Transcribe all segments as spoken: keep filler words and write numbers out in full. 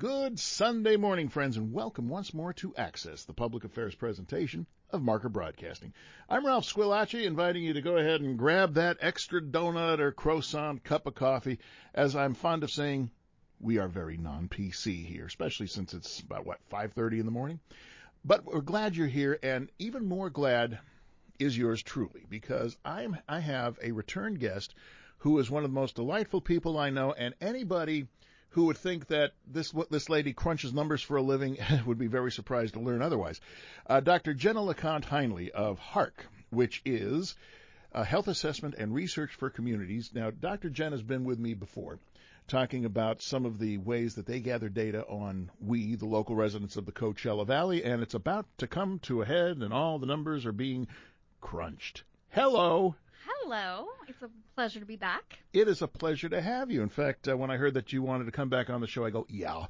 Good Sunday morning, friends, and welcome once more to Access, the public affairs presentation of Marker Broadcasting. I'm Ralph Squillace, inviting you to go ahead and grab that extra donut or croissant cup of coffee. As I'm fond of saying, we are very non-P C here, especially since it's about, what, five thirty in the morning? But we're glad you're here, and even more glad is yours truly, because I'm, I have a return guest who is one of the most delightful people I know, and anybody who would think that this this lady crunches numbers for a living would be very surprised to learn otherwise. Uh, Doctor Jenna LeConte-Heinle of HARC, which is uh, Health Assessment and Research for Communities. Now, Doctor Jenna has been with me before, talking about some of the ways that they gather data on we, the local residents of the Coachella Valley, and it's about to come to a head, and all the numbers are being crunched. Hello. Hello. It's a pleasure to be back. It is a pleasure to have you. In fact, uh, when I heard that you wanted to come back on the show, I go, yeah.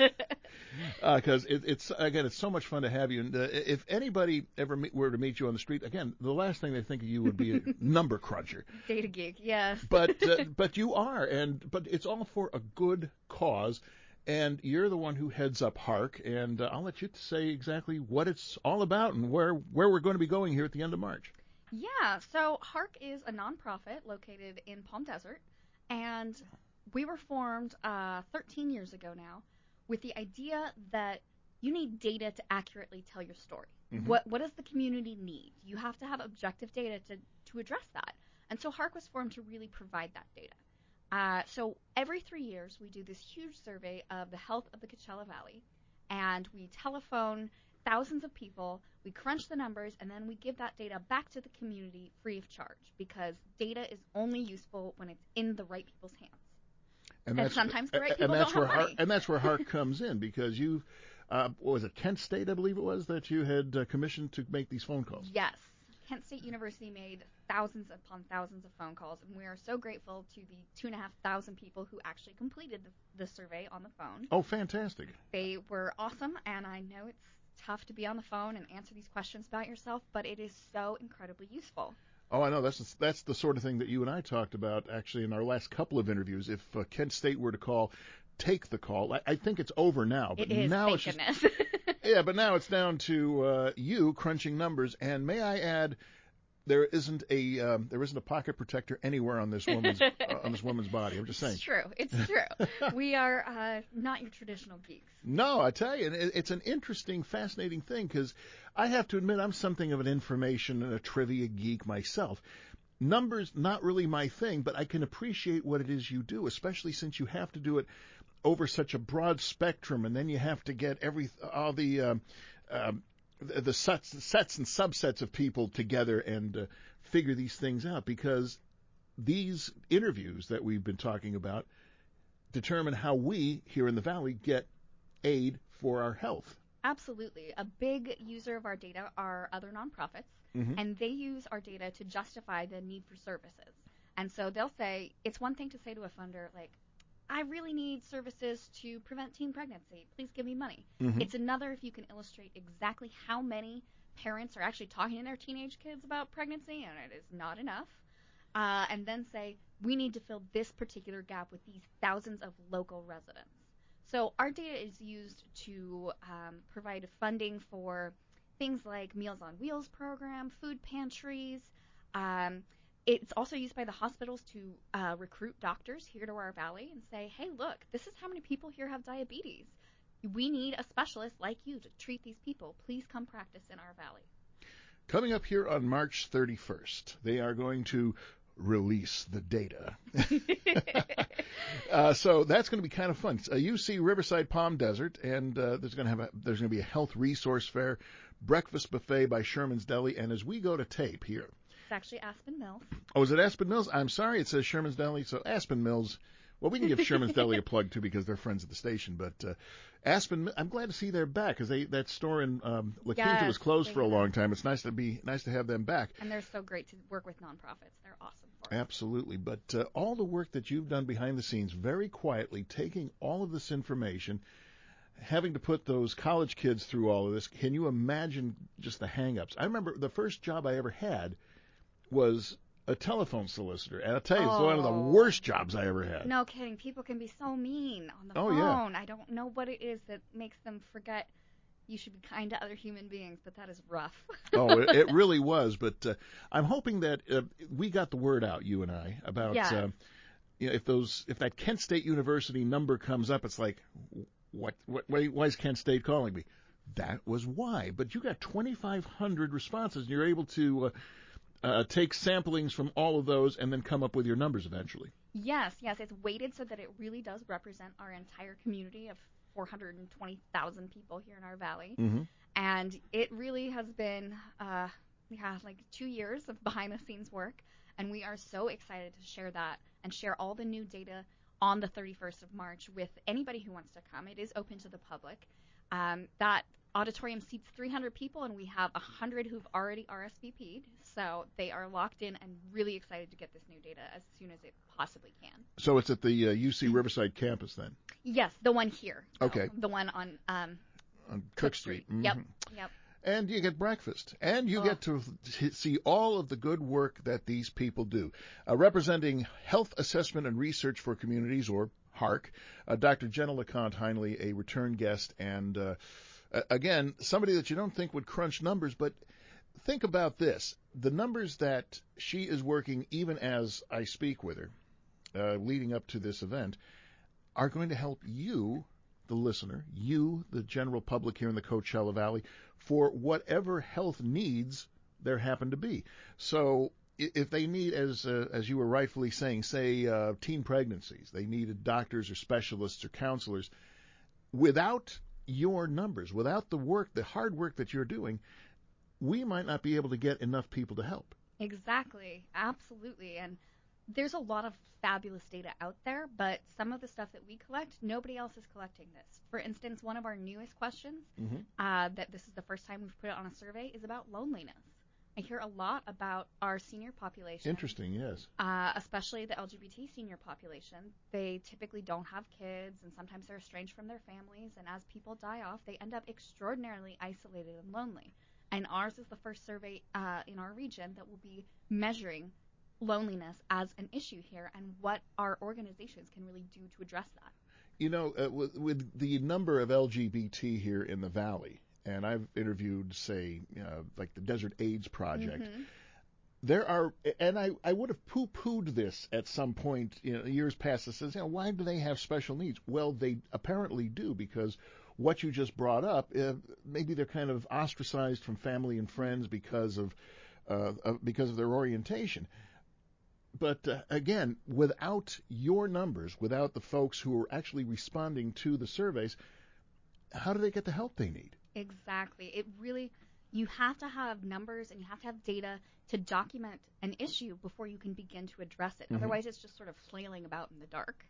Because uh, it, it's, again, it's so much fun to have you. And uh, if anybody ever meet, were to meet you on the street, again, the last thing they think of you would be a number cruncher. Data geek, yes. But, uh, but you are, and but it's all for a good cause. And you're the one who heads up HARC, and uh, I'll let you say exactly what it's all about and where, where we're going to be going here at the end of March. Yeah, so HARC is a nonprofit located in Palm Desert, and we were formed uh, thirteen years ago now with the idea that you need data to accurately tell your story. Mm-hmm. What what does the community need? You have to have objective data to, to address that. And so HARC was formed to really provide that data. Uh, so every three years we do this huge survey of the health of the Coachella Valley, and we telephone thousands of people, we crunch the numbers, and then we give that data back to the community free of charge, because data is only useful when it's in the right people's hands. And, and sometimes the right people and that's don't where have money. HARC, and that's where HARC comes in, because you, uh, what was it, Kent State, I believe it was, that you had uh, commissioned to make these phone calls? Yes. Kent State University made thousands upon thousands of phone calls, and we are so grateful to the two and a half thousand people who actually completed the, the survey on the phone. Oh, fantastic. They were awesome, and I know it's tough to be on the phone and answer these questions about yourself, but it is so incredibly useful. Oh, I know. That's that's the sort of thing that you and I talked about actually in our last couple of interviews. If uh, Kent State were to call, take the call. I, I think it's over now. But it is, now thank it's just, goodness. yeah, but now it's down to uh, you crunching numbers. And may I add, there isn't a um, there isn't a pocket protector anywhere on this woman's uh, on this woman's body. I'm just saying. It's true. It's true. We are uh, not your traditional geeks. No, I tell you, it, it's an interesting, fascinating thing, because I have to admit I'm something of an information and a trivia geek myself. Numbers, not really my thing, but I can appreciate what it is you do, especially since you have to do it over such a broad spectrum, and then you have to get every all the um, um, the, the sets, sets and subsets of people together and uh, figure these things out, because these interviews that we've been talking about determine how we here in the Valley get aid for our health. Absolutely. A big user of our data are other nonprofits, mm-hmm. and they use our data to justify the need for services. And so they'll say, it's one thing to say to a funder, like, I really need services to prevent teen pregnancy. Please give me money. Mm-hmm. It's another if you can illustrate exactly how many parents are actually talking to their teenage kids about pregnancy, and it is not enough. Uh, and then say, we need to fill this particular gap with these thousands of local residents. So our data is used to um, provide funding for things like Meals on Wheels program, food pantries. Um, it's also used by the hospitals to uh, recruit doctors here to our valley and say, hey, look, this is how many people here have diabetes. We need a specialist like you to treat these people. Please come practice in our valley. Coming up here on March thirty-first, they are going to release the data. uh, so that's going to be kind of fun. Uh, U C Riverside Palm Desert, and uh, there's going to have a, there's going to be a health resource fair, breakfast buffet by Sherman's Deli, and as we go to tape here, it's actually Aspen Mills. Oh, is it Aspen Mills? I'm sorry, it says Sherman's Deli, so Aspen Mills. Well, we can give Sherman's Deli a plug too because they're friends at the station. But uh, Aspen, I'm glad to see they're back, because they that store in um, La Quinta yes, was closed for a long time. It's nice to be nice to have them back. And they're so great to work with nonprofits. They're awesome for it. Absolutely. But uh, all the work that you've done behind the scenes, very quietly, taking all of this information, having to put those college kids through all of this. Can you imagine just the hang-ups? I remember the first job I ever had was a telephone solicitor, and I'll tell you, it's Oh. one of the worst jobs I ever had. No kidding. People can be so mean on the Oh, phone. yeah. I don't know what it is that makes them forget you should be kind to other human beings, but that is rough. Oh, it, it really was. But uh, I'm hoping that uh, we got the word out, you and I, about Yes. uh, you know, if those if that Kent State University number comes up, it's like, what? What? Why, why is Kent State calling me? That was why. But you got twenty-five hundred responses, and you're able to. Uh, Uh, take samplings from all of those and then come up with your numbers eventually. Yes, yes. It's weighted so that it really does represent our entire community of four hundred twenty thousand people here in our valley. Mm-hmm. And it really has been, uh, yeah, like two years of behind-the-scenes work. And we are so excited to share that and share all the new data on the thirty-first of March with anybody who wants to come. It is open to the public. Um, that auditorium seats three hundred people, and we have one hundred who've already R S V P'd. So they are locked in and really excited to get this new data as soon as it possibly can. So it's at the uh, U C Riverside campus then? Yes, the one here. No, Okay. the one on um, On Cook, Cook Street. Street. Mhm. Yep, yep. And you get breakfast. And you Oh. get to see all of the good work that these people do. Uh, representing Health Assessment and Research for Communities, or HARC, uh, Doctor Jenna LeConte-Heinley, a return guest, and uh, again, somebody that you don't think would crunch numbers, but think about this. The numbers that she is working, even as I speak with her, uh, leading up to this event, are going to help you, the listener, you, the general public here in the Coachella Valley, for whatever health needs there happen to be. So if they need, as uh, as you were rightfully saying, say uh, teen pregnancies, they needed doctors or specialists or counselors, without your numbers, without the work, the hard work that you're doing, we might not be able to get enough people to help. Exactly. Absolutely. And there's a lot of fabulous data out there, but some of the stuff that we collect, nobody else is collecting this. For instance, one of our newest questions, Mm-hmm. uh, that this is the first time we've put it on a survey, is about loneliness. I hear a lot about our senior population. Interesting, yes. Uh, especially the L G B T senior population. They typically don't have kids, and sometimes they're estranged from their families, and as people die off, they end up extraordinarily isolated and lonely. And ours is the first survey uh, in our region that will be measuring loneliness as an issue here and what our organizations can really do to address that. You know, uh, with, with the number of L G B T here in the Valley, and I've interviewed, say, uh, like the Desert AIDS Project, Mm-hmm. there are, and I, I would have poo-pooed this at some point, you know, years past, that says, you know, why do they have special needs? Well, they apparently do, because what you just brought up, uh, maybe they're kind of ostracized from family and friends because of, uh, of because of their orientation. But uh, again, without your numbers, without the folks who are actually responding to the surveys, how do they get the help they need? Exactly. It really, you have to have numbers and you have to have data to document an issue before you can begin to address it. Mm-hmm. Otherwise, it's just sort of flailing about in the dark.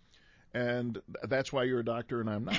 And that's why you're a doctor and I'm not.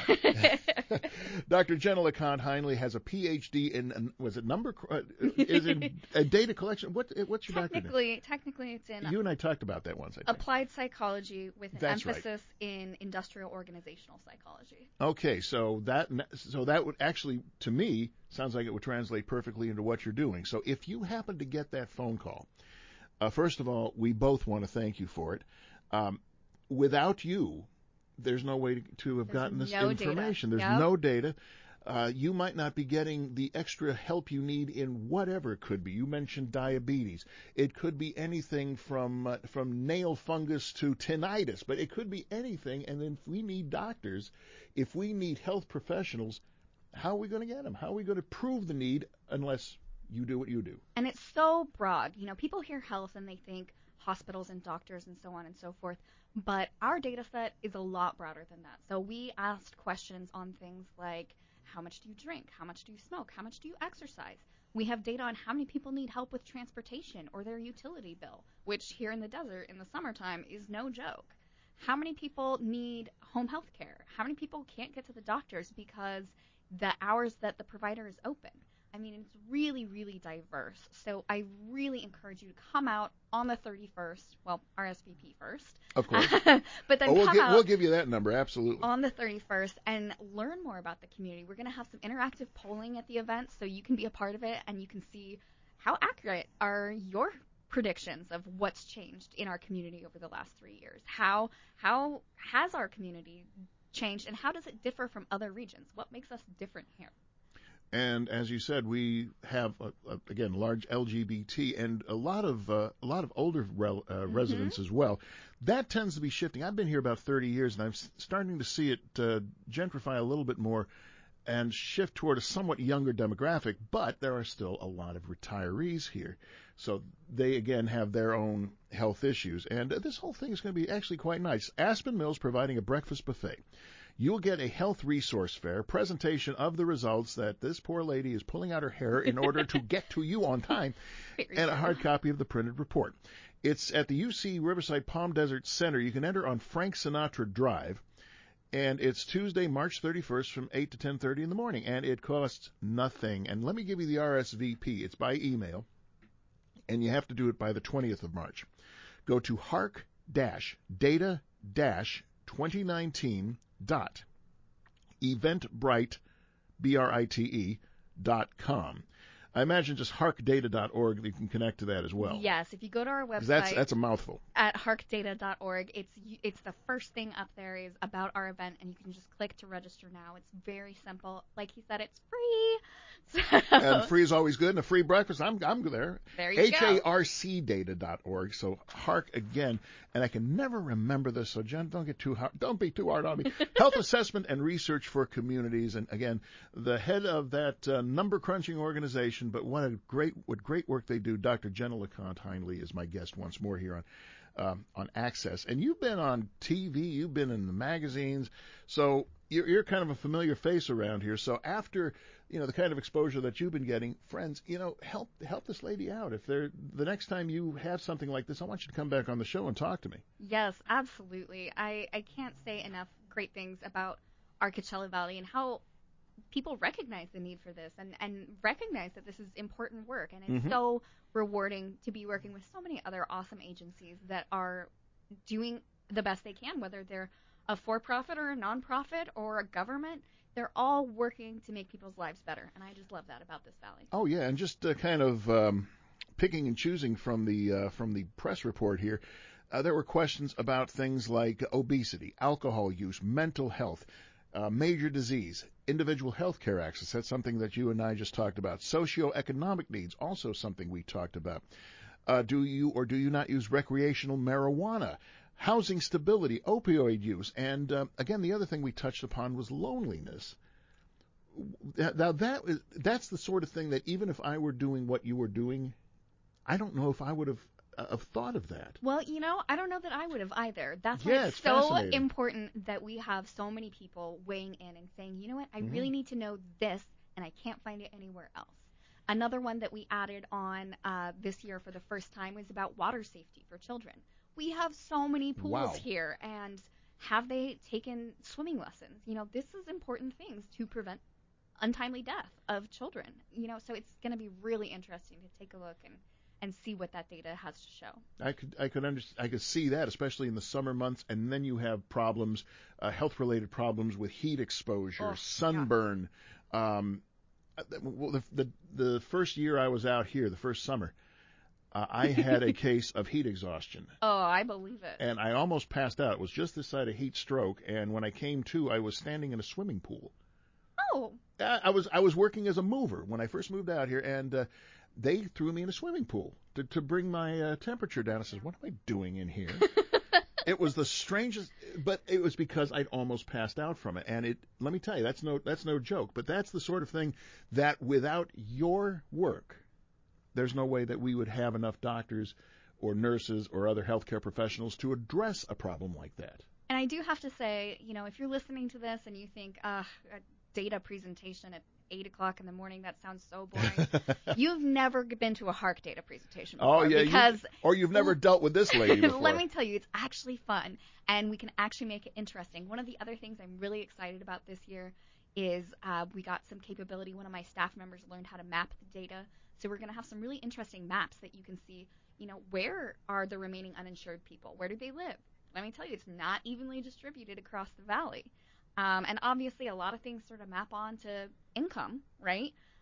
Doctor Jenna LeConte-Heinley has a P H D in, was it number, uh, is it a data collection? What, what's your doctorate? Technically, technically, it's in You and I talked about that once, I think. applied psychology with an That's right. emphasis in industrial organizational psychology. Okay, so that so that would actually, to me, sounds like it would translate perfectly into what you're doing. So if you happen to get that phone call, uh, first of all, we both want to thank you for it. Um, without you, there's no way to, to have There's gotten this no information. data. There's Yep. no data. Uh, you might not be getting the extra help you need in whatever it could be. You mentioned diabetes. It could be anything from uh, from nail fungus to tinnitus, but it could be anything. And then if we need doctors, if we need health professionals, how are we going to get them? How are we going to prove the need unless you do what you do? And it's so broad. You know, people hear health and they think hospitals and doctors and so on and so forth. But our data set is a lot broader than that. So we asked questions on things like, how much do you drink? How much do you smoke? How much do you exercise? We have data on how many people need help with transportation or their utility bill, which here in the desert in the summertime is no joke. How many people need home health care? How many people can't get to the doctors because the hours that the provider is open? I mean, it's really, really diverse. So I really encourage you to come out on the thirty-first. Well, R S V P first. Of course. But then Oh, we'll, come get, out we'll give you that number, absolutely. on the thirty-first and learn more about the community. We're going to have some interactive polling at the event so you can be a part of it and you can see how accurate are your predictions of what's changed in our community over the last three years. How how has our community changed, and how does it differ from other regions? What makes us different here? And as you said, we have a, a, again large L G B T and a lot of uh, a lot of older rel, uh, mm-hmm. residents as well. That tends to be shifting. I've been here about thirty years, and I'm s- starting to see it uh, gentrify a little bit more and shift toward a somewhat younger demographic. But there are still a lot of retirees here, so they again have their own health issues. And uh, this whole thing is going to be actually quite nice. Aspen Mills providing a breakfast buffet. You'll get a health resource fair, presentation of the results that this poor lady is pulling out her hair in order to get to you on time, and a hard copy of the printed report. It's at the U C Riverside Palm Desert Center. You can enter on Frank Sinatra Drive, and it's Tuesday, March thirty-first from eight to ten thirty in the morning, and it costs nothing. And let me give you the R S V P. It's by email, and you have to do it by the twentieth of March. Go to hark dash data dash twenty nineteen dot eventbrite b r i t e dot com. I imagine just hark data dot org, you can connect to that as well. Yes, if you go to our website, that's that's a mouthful. At hark data dot org, it's it's the first thing up there is about our event, and you can just click to register now. It's very simple. Like he said, it's free. So, and free is always good, and a free breakfast. I'm I'm there. There you H go. A R C data dot org. So hark again, and I can never remember this. So Jen, don't get too hard. Don't be too hard on me. Health assessment and research for communities, and again, the head of that uh, number crunching organization. But what a great what great work they do. Doctor Jenna LeConte Hindley is my guest once more here on. Um, on Access. And you've been on T V, you've been in the magazines, so you're, you're kind of a familiar face around here. So after, you know, the kind of exposure that you've been getting, friends, you know, help help this lady out. If they're the next time you have something like this, I want you to come back on the show and talk to me. Yes, absolutely. I, I can't say enough great things about our Coachella Valley and how people recognize the need for this and, and recognize that this is important work. And it's mm-hmm. so rewarding to be working with so many other awesome agencies that are doing the best they can, whether they're a for-profit or a non-profit or a government. They're all working to make people's lives better. And I just love that about this valley. Oh, yeah. And just uh, kind of um, picking and choosing from the uh, from the press report here, uh, there were questions about things like obesity, alcohol use, mental health, Uh, major disease, individual health care access, that's something that you and I just talked about. Socioeconomic needs, also something we talked about. Uh, do you or do you not use recreational marijuana? Housing stability, opioid use, and uh, again, the other thing we touched upon was loneliness. Now, that is, that's the sort of thing that even if I were doing what you were doing, I don't know if I would have I've thought of that. Well, you know, I don't know that I would have either. That's why yeah, it's, it's so important that we have so many people weighing in and saying, you know what, I mm-hmm. really need to know this, and I can't find it anywhere else. Another one that we added on uh, this year for the first time was about water safety for children. We have so many pools wow. here, and have they taken swimming lessons? You know, this is important things to prevent untimely death of children. You know, so it's going to be really interesting to take a look and and see what that data has to show. I could I could under, I could see that, especially in the summer months, and then you have problems, uh, health-related problems with heat exposure, oh, sunburn. Yeah. Um, well, the, the the first year I was out here, the first summer, uh, I had a case of heat exhaustion. Oh, I believe it. And I almost passed out. It was just this side of heat stroke, and when I came to, I was standing in a swimming pool. Oh. I, I was I was working as a mover when I first moved out here, and uh, they threw me in a swimming pool to, to bring my uh, temperature down. I said, what am I doing in here? It was the strangest, but it was because I'd almost passed out from it. And it, let me tell you, that's no, that's no joke, but that's the sort of thing that without your work, there's no way that we would have enough doctors or nurses or other healthcare professionals to address a problem like that. And I do have to say, you know, if you're listening to this and you think, uh, a data presentation at eight o'clock in the morning, that sounds so boring. You've never been to a Hark data presentation before. Oh, yeah. Because you, or you've never dealt with this lady before. Let me tell you, it's actually fun, and we can actually make it interesting. One of the other things I'm really excited about this year is uh, we got some capability. One of my staff members learned how to map the data. So we're going to have some really interesting maps that you can see, you know, where are the remaining uninsured people? Where do they live? Let me tell you, it's not evenly distributed across the valley. Um, and obviously, a lot of things sort of map on to income, right?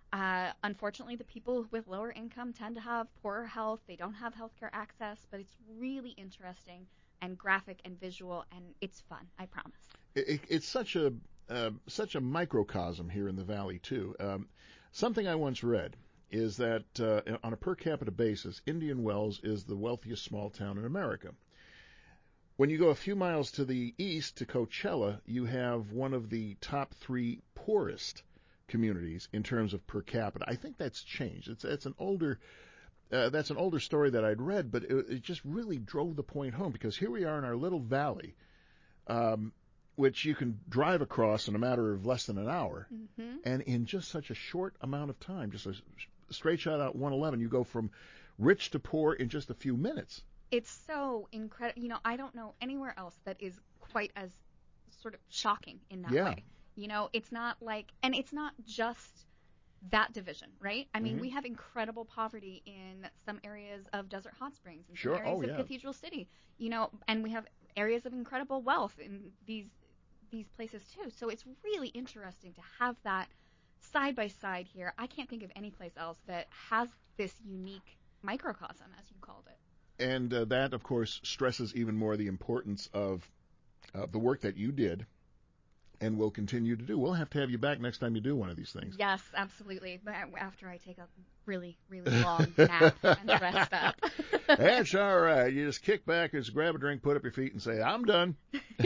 Uh, unfortunately, the people with lower income tend to have poorer health. They don't have healthcare access, but it's really interesting and graphic and visual, and it's fun, I promise. It, it, it's such a uh, such a microcosm here in the Valley, too. Um, something I once read is that uh, on a per capita basis, Indian Wells is the wealthiest small town in America. When you go a few miles to the east to Coachella, you have one of the top three poorest communities in terms of per capita. I think that's changed. It's it's an older uh, that's an older story that I'd read, but it, it just really drove the point home, because here we are in our little valley, um, which you can drive across in a matter of less than an hour, Mm-hmm. and in just such a short amount of time, just a straight shot out one eleven, you go from rich to poor in just a few minutes. It's so incredible. You know, I don't know anywhere else that is quite as sort of shocking in that Yeah. way. You know, it's not like, and it's not just that division, right? I mean, Mhm. we have incredible poverty in some areas of Desert Hot Springs, and Sure. some areas Oh, of yeah. Cathedral City, you know, and we have areas of incredible wealth in these these places too. So it's really interesting to have that side by side here. I can't think of any place else that has this unique microcosm, as you called it. And uh, that, of course, stresses even more the importance of uh, the work that you did and will continue to do. We'll have to have you back next time you do one of these things. Yes, absolutely. But after I take a really, really long nap and rest up. That's all right. You just kick back, just grab a drink, put up your feet, and say, I'm done.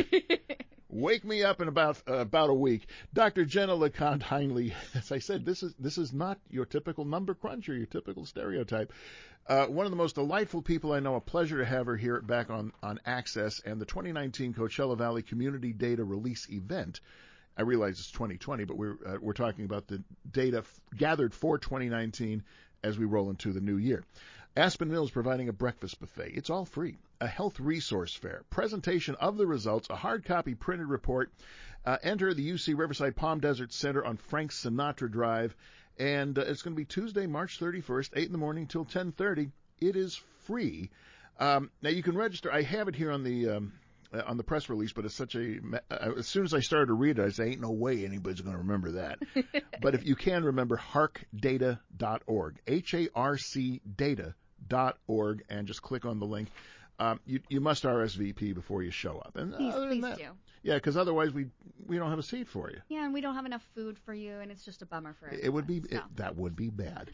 Wake me up in about uh, about a week. Doctor Jenna LeConte Heinle, as I said, this is this is not your typical number cruncher, your typical stereotype. Uh, one of the most delightful people I know. A pleasure to have her here back on, on Access and the twenty nineteen Coachella Valley Community Data Release Event. I realize it's twenty twenty, but we're uh, we're talking about the data f- gathered for twenty nineteen as we roll into the new year. Aspen Mills providing a breakfast buffet. It's all free. A health resource fair. Presentation of the results. A hard copy printed report. Uh, enter the U C Riverside Palm Desert Center on Frank Sinatra Drive. And uh, it's going to be Tuesday, March thirty-first, eight in the morning till ten thirty. It is free. Um, now, you can register. I have it here on the um, uh, on the press release, but it's such a uh, as soon as I started to read it, I say, ain't no way anybody's going to remember that. But if you can remember, harc data dot org, H A R C data dot org, and just click on the link. Um, you, you must R S V P before you show up. And Please, other than please that, do. yeah, because otherwise we we don't have a seat for you. Yeah, and we don't have enough food for you, and it's just a bummer for everyone. It would be so. it, that would be bad.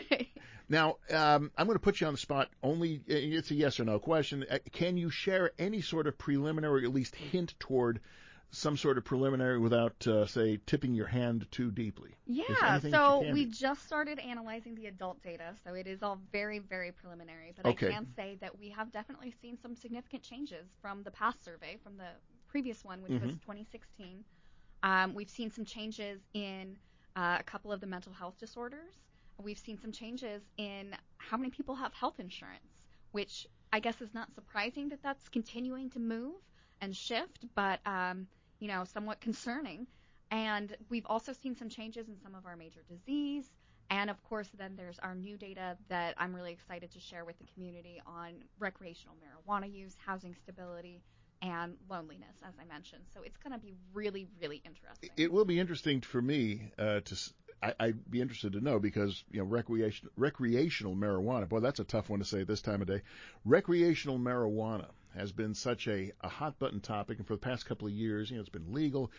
Now, um, I'm going to put you on the spot. Only it's a yes or no question. Uh, Can you share any sort of preliminary, or at least hint toward some sort of preliminary, without, uh, say, tipping your hand too deeply? Is there Yeah, anything that so you can we do? just started analyzing the adult data, so it is all very, very preliminary. But Okay. I can say that we have definitely seen some significant changes from the past survey, from the previous one, which was Mhm. twenty sixteen. Um, we've seen some changes in uh, a couple of the mental health disorders. We've seen some changes in how many people have health insurance, which I guess is not surprising that that's continuing to move and shift, but um, you know, somewhat concerning. And we've also seen some changes in some of our major disease. And of course, then there's our new data that I'm really excited to share with the community on recreational marijuana use, housing stability, and loneliness, as I mentioned. So it's going to be really, really interesting. It will be interesting for me uh, to. s- I, I'd be interested to know, because you know recreation, recreational marijuana. Boy, that's a tough one to say this time of day. Recreational marijuana has been such a, a hot button topic, and for the past couple of years, you know, it's been legal.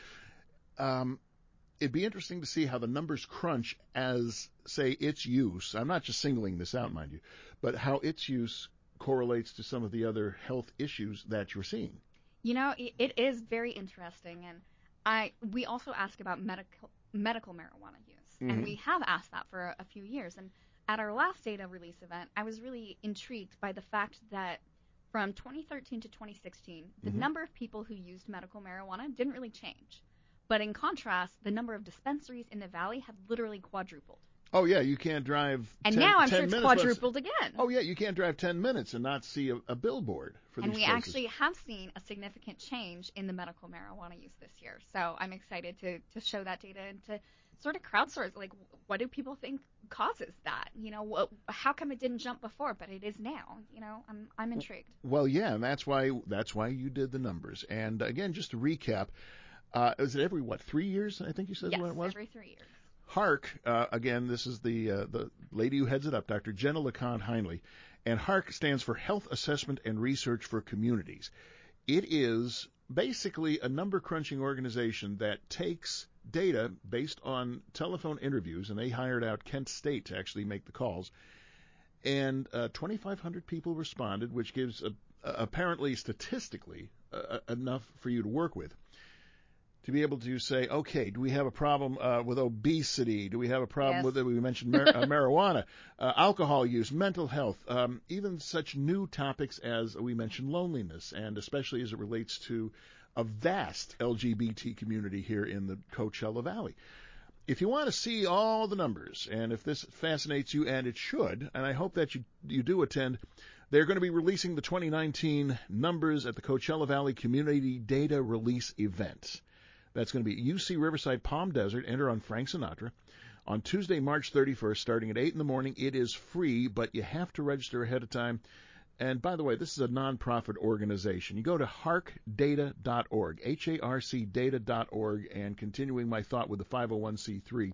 Um, it'd be interesting to see how the numbers crunch as, say, its use. I'm not just singling this out, mind you, but how its use correlates to some of the other health issues that you're seeing. You know, it, it is very interesting, and I we also ask about medical medical marijuana use, Mhm. and we have asked that for a, a few years. And at our last data release event, I was really intrigued by the fact that from twenty thirteen to twenty sixteen, the Mhm. number of people who used medical marijuana didn't really change. But in contrast, the number of dispensaries in the valley have literally quadrupled. Oh yeah, you can't drive. And ten, now I'm ten sure it's minutes less- quadrupled again. Oh yeah, you can't drive ten minutes and not see a, a billboard for And these we places. actually have seen a significant change in the medical marijuana use this year. So I'm excited to, to show that data and to sort of crowdsource, like, what do people think causes that? You know, what, how come it didn't jump before, but it is now? You know, I'm I'm intrigued. Well, yeah, and that's why that's why you did the numbers. And again, just to recap, uh, is it every what three years? I think you said Yes, what it was. every three years. HARC, uh, again, this is the uh, the lady who heads it up, Doctor Jenna LeConte-Heinley, and HARC stands for Health Assessment and Research for Communities. It is basically a number-crunching organization that takes data based on telephone interviews, and they hired out Kent State to actually make the calls, and uh, twenty-five hundred people responded, which gives, a, a, apparently, statistically, uh, enough for you to work with. To be able to say, okay, do we have a problem uh, with obesity? Do we have a problem Yes. with, we mentioned mar- uh, marijuana, uh, alcohol use, mental health, um, even such new topics as we mentioned loneliness, and especially as it relates to a vast L G B T community here in the Coachella Valley. If you want to see all the numbers, and if this fascinates you, and it should, and I hope that you you do attend, they're going to be releasing the twenty nineteen numbers at the Coachella Valley Community Data Release Event. That's going to be U C Riverside Palm Desert. Enter on Frank Sinatra. On Tuesday, March thirty-first, starting at eight in the morning. It is free, but you have to register ahead of time. And by the way, this is a nonprofit organization. You go to harc data dot org, H A R C data dot org, and continuing my thought with the five oh one c three,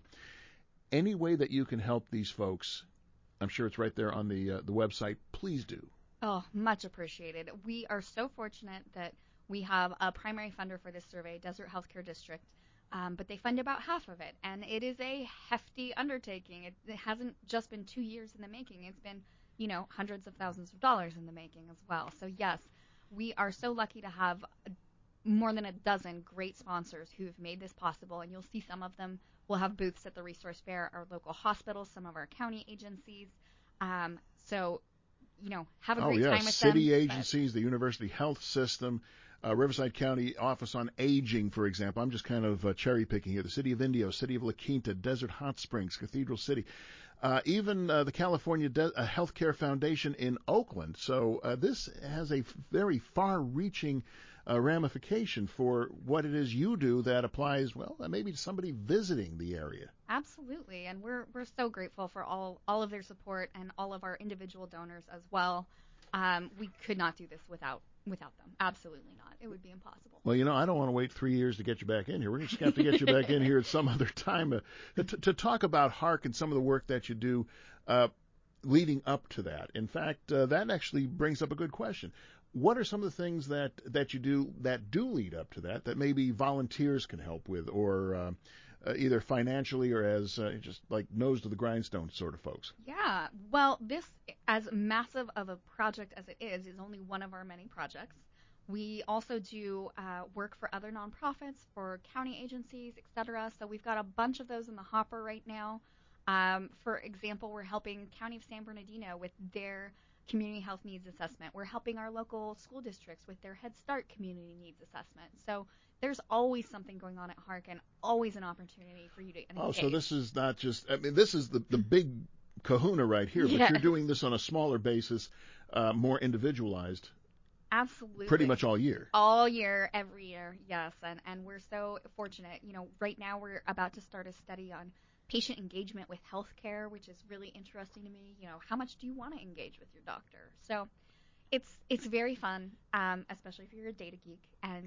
any way that you can help these folks, I'm sure it's right there on the uh, the website, please do. Oh, much appreciated. We are so fortunate that we have a primary funder for this survey, Desert Healthcare District, um, but they fund about half of it, and it is a hefty undertaking. It, it hasn't just been two years in the making. It's been, you know, hundreds of thousands of dollars in the making as well. So, yes, we are so lucky to have more than a dozen great sponsors who have made this possible, and you'll see some of them will have booths at the Resource Fair, our local hospitals, some of our county agencies. Um, so, you know, have a oh, great yeah. time with City them. agencies, the University Health System, uh, Riverside County Office on Aging, for example. I'm just kind of uh, cherry-picking here. The City of Indio, City of La Quinta, Desert Hot Springs, Cathedral City. Uh, even uh, the California De- uh, Healthcare Foundation in Oakland. So uh, this has a very far-reaching uh, ramification for what it is you do that applies, well, uh, maybe to somebody visiting the area. Absolutely, and we're we're so grateful for all, all of their support and all of our individual donors as well. Um, we could not do this without without them. Absolutely not. It would be impossible. Well, you know, I don't want to wait three years to get you back in here. We're just going to have to get you back in here at some other time uh, to, to talk about HARC and some of the work that you do uh, leading up to that. In fact, uh, that actually brings up a good question. What are some of the things that, that you do that do lead up to that, that maybe volunteers can help with, or uh, uh, either financially or as uh, just like nose to the grindstone sort of folks? Yeah, well, this, as massive of a project as it is, is only one of our many projects. We also do uh, work for other nonprofits, for county agencies, et cetera. So we've got a bunch of those in the hopper right now. Um, for example, we're helping County of San Bernardino with their community health needs assessment. We're helping our local school districts with their Head Start community needs assessment. So there's always something going on at HARC and always an opportunity for you to engage. Oh, so this is not just, I mean, this is the, the big kahuna right here, Yes. but you're doing this on a smaller basis, uh, more individualized. Absolutely. Pretty much all year. All year, every year, yes. And, and we're so fortunate. You know, right now we're about to start a study on patient engagement with healthcare, which is really interesting to me. You know, how much do you want to engage with your doctor? So it's it's very fun, um, especially if you're a data geek.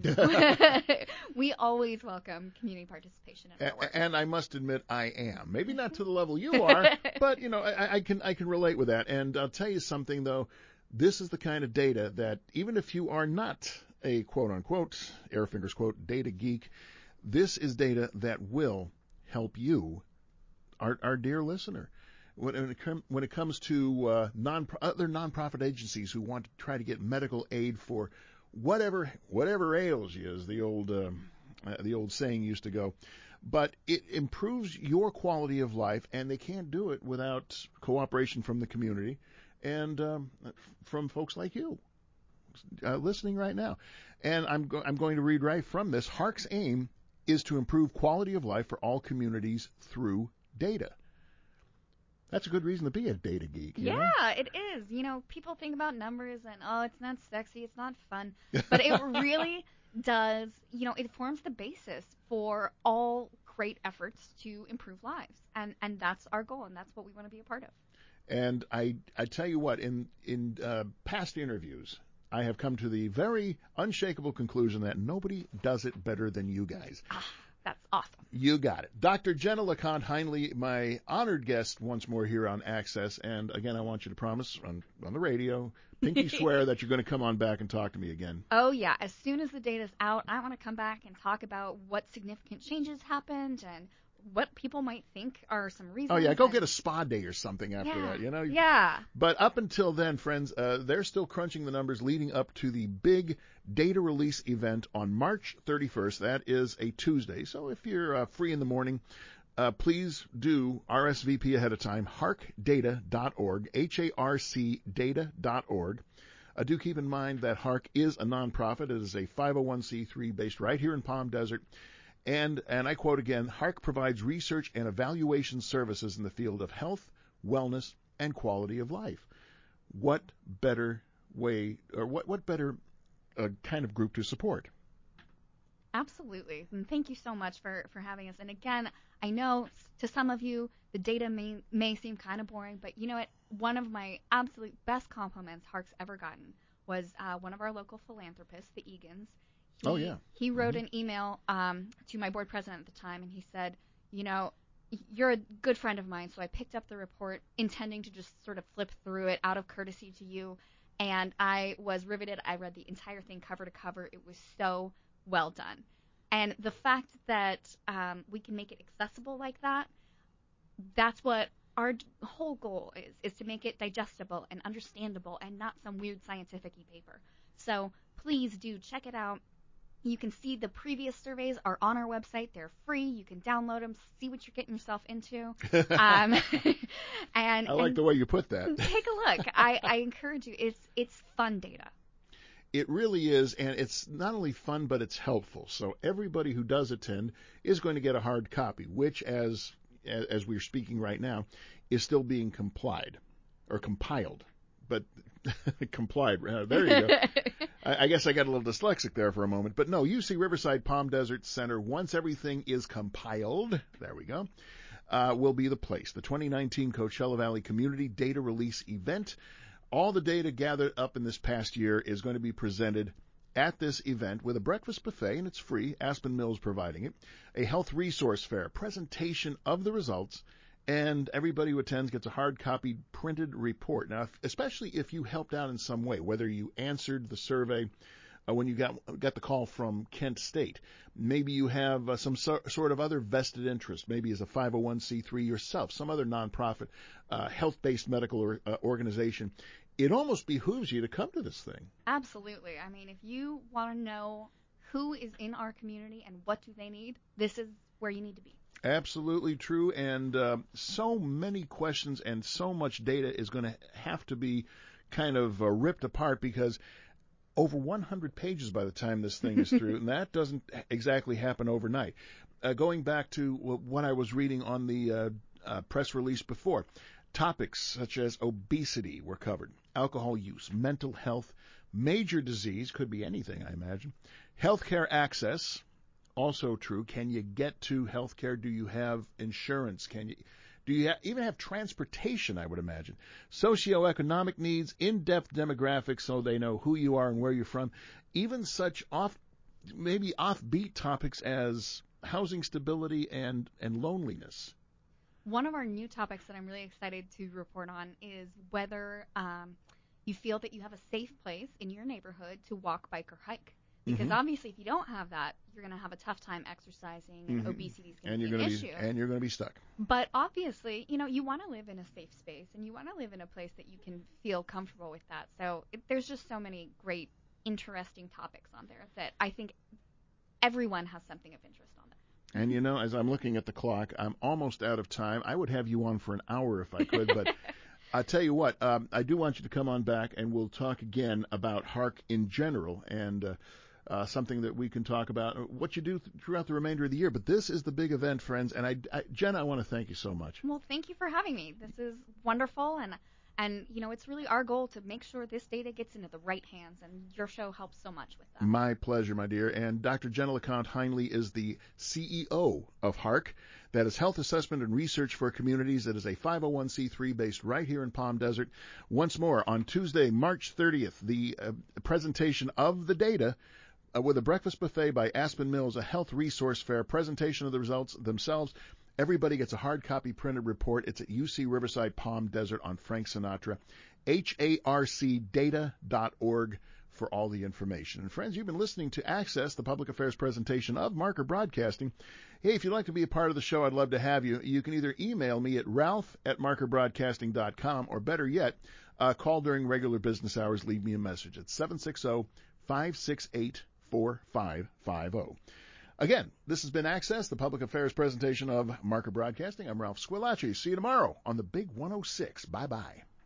And we always welcome community participation in our work. And I must admit, I am. Maybe not to the level you are, but, you know, I, I can I can relate with that. And I'll tell you something, though. This is the kind of data that, even if you are not a quote-unquote, air fingers quote, data geek, this is data that will help you, our, our dear listener. When it, com- when it comes to uh, non other nonprofit agencies who want to try to get medical aid for whatever whatever ails you, as the old um, uh, the old saying used to go, but it improves your quality of life, and they can't do it without cooperation from the community and um, from folks like you uh, listening right now. And I'm go- I'm going to read right from this. HARC's aim is to improve quality of life for all communities through data. That's a good reason to be a data geek. You yeah, know? It is. You know, people think about numbers and, oh, it's not sexy, it's not fun. But it really does, you know, it forms the basis for all great efforts to improve lives. And, and that's our goal, and that's what we want to be a part of. And I, I tell you what, in, in uh, past interviews, I have come to the very unshakable conclusion that nobody does it better than you guys. Ah, That's awesome. You got it. Doctor Jenna LeConte-Heinle, my honored guest once more here on Access. And again, I want you to promise on, on the radio, pinky swear that you're going to come on back and talk to me again. Oh, yeah. As soon as the data's out, I want to come back and talk about what significant changes happened and what people might think are some reasons. Oh, yeah. Go and... get a spa day or something after yeah, that, you know? Yeah. But up until then, friends, uh, they're still crunching the numbers leading up to the big data release event on March thirty-first. That is a Tuesday. So if you're uh, free in the morning, uh, please do R S V P ahead of time, harc data dot org, H A R C data dot org. Uh, do keep in mind that HARC is a nonprofit. It is a five oh one c three based right here in Palm Desert. And, and I quote again, HARC provides research and evaluation services in the field of health, wellness, and quality of life. What better way, or what, what better uh, kind of group to support? Absolutely. And thank you so much for, for having us. And again, I know to some of you, the data may, may seem kind of boring, but you know what? One of my absolute best compliments HARC's ever gotten was uh, one of our local philanthropists, the Egan's. He, oh, yeah. He wrote mm-hmm. an email um, to my board president at the time, and he said, you know, you're a good friend of mine, so I picked up the report intending to just sort of flip through it out of courtesy to you, and I was riveted. I read the entire thing cover to cover. It was so well done. And the fact that um, we can make it accessible like that, that's what our whole goal is, is to make it digestible and understandable and not some weird scientific-y paper. So please do check it out. You can see the previous surveys are on our website. They're free. You can download them, see what you're getting yourself into. Um, and I like and the way you put that. Take a look. I, I encourage you. It's it's fun data. It really is, and it's not only fun, but it's helpful. So everybody who does attend is going to get a hard copy, which, as as we're speaking right now, is still being complied or compiled. But complied. Uh, there you go. I, I guess I got a little dyslexic there for a moment. But no, U C Riverside Palm Desert Center, once everything is compiled, there we go, uh, will be the place. The twenty nineteen Coachella Valley Community Data Release Event. All the data gathered up in this past year is going to be presented at this event with a breakfast buffet, and it's free. Aspen Mills providing it. A health resource fair, presentation of the results, and everybody who attends gets a hard copy printed report. Now, if, especially if you helped out in some way, whether you answered the survey uh, when you got got the call from Kent State, maybe you have uh, some so, sort of other vested interest, maybe as a five oh one c three yourself, some other nonprofit, uh, health-based medical or, uh, organization. It almost behooves you to come to this thing. Absolutely. I mean, if you want to know who is in our community and what do they need, this is where you need to be. Absolutely true, and uh, so many questions and so much data is going to have to be kind of uh, ripped apart because over one hundred pages by the time this thing is through, and that doesn't exactly happen overnight. Uh, going back to what I was reading on the uh, uh, press release before, topics such as obesity were covered, alcohol use, mental health, major disease, could be anything, I imagine, healthcare access. Also true. Can you get to health care? Do you have insurance? Can you, do you ha- even have transportation, I would imagine? Socioeconomic needs, in-depth demographics so they know who you are and where you're from. Even such off, maybe offbeat topics as housing stability and, and loneliness. One of our new topics that I'm really excited to report on is whether um, you feel that you have a safe place in your neighborhood to walk, bike, or hike. Because mm-hmm. obviously, if you don't have that, you're going to have a tough time exercising, and mm-hmm. obesity is going to be an issue. Be, and you're going to be stuck. But obviously, you know, you want to live in a safe space, and you want to live in a place that you can feel comfortable with that. So it, there's just so many great, interesting topics on there that I think everyone has something of interest on there. And, you know, as I'm looking at the clock, I'm almost out of time. I would have you on for an hour if I could, but I tell you what, um, I do want you to come on back, and we'll talk again about HARC in general, and uh, Uh, something that we can talk about, what you do th- throughout the remainder of the year. But this is the big event, friends, and I, I, Jenna, I want to thank you so much. Well, thank you for having me. This is wonderful, and, and you know, it's really our goal to make sure this data gets into the right hands, and your show helps so much with that. My pleasure, my dear. And Doctor Jenna LeConte-Heinle is the C E O of HARC. That is Health Assessment and Research for Communities. It is a five oh one c three based right here in Palm Desert. Once more, on Tuesday, March thirtieth, the uh, presentation of the data uh, with a breakfast buffet by Aspen Mills, a health resource fair, presentation of the results themselves. Everybody gets a hard copy printed report. It's at U C Riverside Palm Desert on Frank Sinatra. H A R C data dot org for all the information. And friends, you've been listening to Access, the public affairs presentation of Marker Broadcasting. Hey, if you'd like to be a part of the show, I'd love to have you. You can either email me at ralph at marker broadcasting dot com, or better yet, uh, call during regular business hours. Leave me a message at seven six zero, five six eight, four five five zero. Again, this has been Access, the public affairs presentation of Marker Broadcasting. I'm Ralph Squillace. See you tomorrow on the Big one oh six. Bye-bye.